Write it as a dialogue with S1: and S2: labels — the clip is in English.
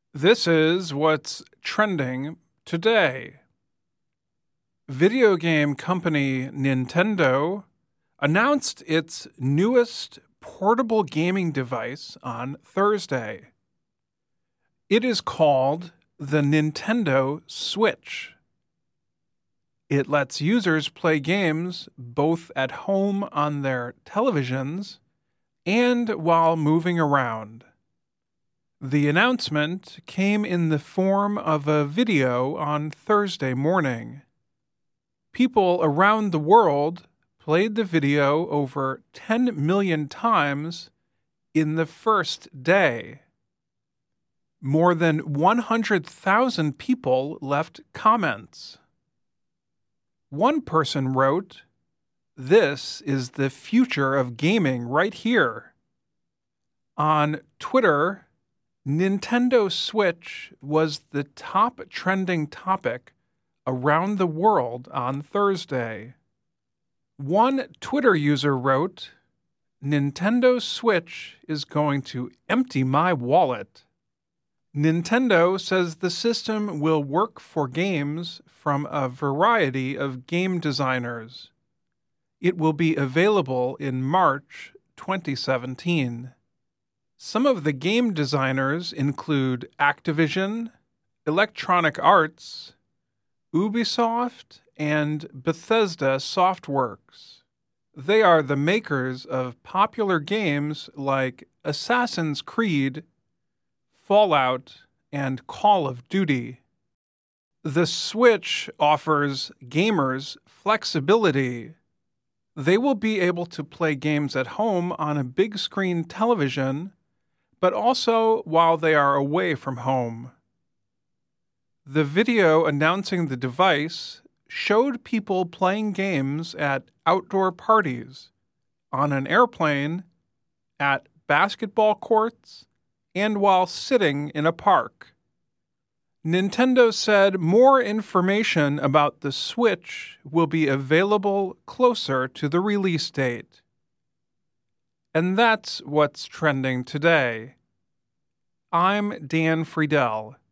S1: This is what's trending today. Video game company Nintendo announced its newest portable gaming device on Thursday. It is called the Nintendo Switch. It lets users play games both at home on their televisions and while moving around. The announcement came in the form of a video on Thursday morning. People around the world played the video over 10 million times in the first day. More than 100,000 people left comments. One person wrote, "This is the future of gaming right here." On Twitter, Nintendo Switch was the top trending topic around the world on Thursday. One Twitter user wrote, "Nintendo Switch is going to empty my wallet." Nintendo says the system will work for games from a variety of game designers. It will be available in March 2017. Some of the game designers include Activision, Electronic Arts, Ubisoft, and Bethesda Softworks. They are the makers of popular games like Assassin's Creed, Fallout, and Call of Duty. The Switch offers gamers flexibility. They will be able to play games at home on a big screen television, but also while they are away from home. The video announcing the device showed people playing games at outdoor parties, on an airplane, at basketball courts, and while sitting in a park. Nintendo said more information about the Switch will be available closer to the release date. And that's what's trending today. I'm Dan Friedel.